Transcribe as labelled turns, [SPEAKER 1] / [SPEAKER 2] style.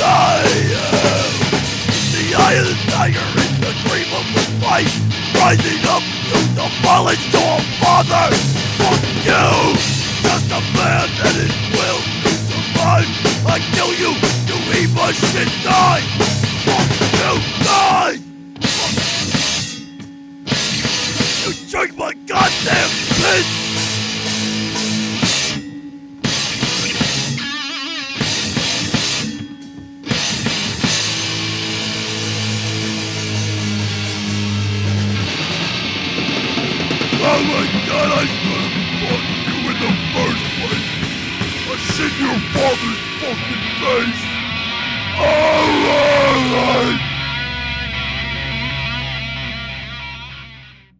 [SPEAKER 1] I am the eye of the tiger is the dream of the fight, rising up to demolish your father. Fuck you, just a man that is will to survive. I kill you, you evil shit die. Fuck you, die. You drink my goddamn piss. Oh my god, I could have fucked you in the first place. I shit your father's fucking face. Alright.